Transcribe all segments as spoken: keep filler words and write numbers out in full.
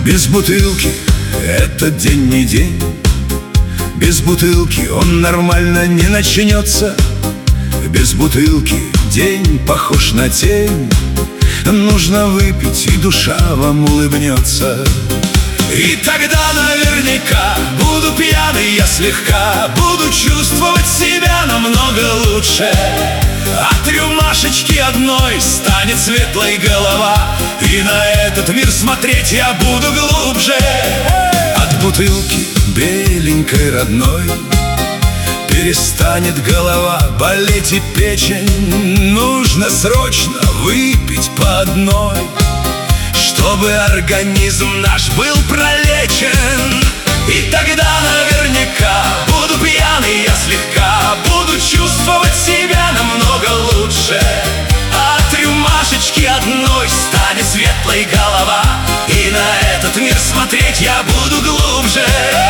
Без бутылки этот день не день. Без бутылки он нормально не начнется. Без бутылки день похож на тень. Нужно выпить, и душа вам улыбнется. И тогда наверняка буду пьяный я слегка, буду чувствовать себя намного лучше. От рюмашечки одной станет светлой голова, и на этот мир смотреть я буду глубже. От бутылки беленькой родной перестанет голова болеть и печень. Нужно срочно выпить по одной, чтобы организм наш был пролечен. И тогда наверняка буду пьяный я слегка, буду чувствовать себя намного лучше. От рюмашечки одной станет светлой голова, и на этот мир смотреть я буду глубже.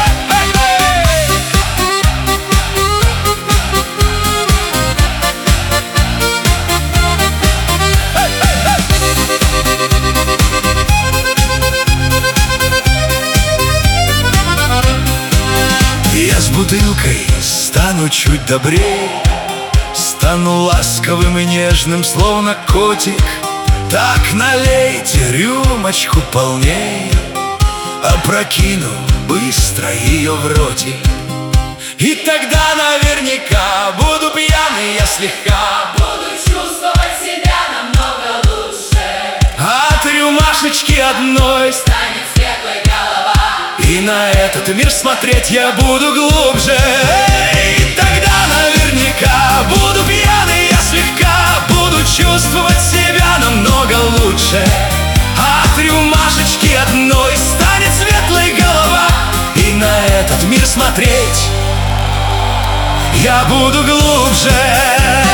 Я с бутылкой стану чуть добрее, стану ласковым и нежным, словно котик. Так налейте рюмочку полней, опрокину быстро ее в ротик. И тогда наверняка буду пьяный я слегка, буду чувствовать себя намного лучше. От рюмашечки одной станет светлой голова, и на этот мир смотреть я буду глубже. И тогда наверняка буду пьяный я слегка, буду чувствовать себя намного лучше. От рюмашечки одной станет светлой голова, и на этот мир смотреть я буду глубже.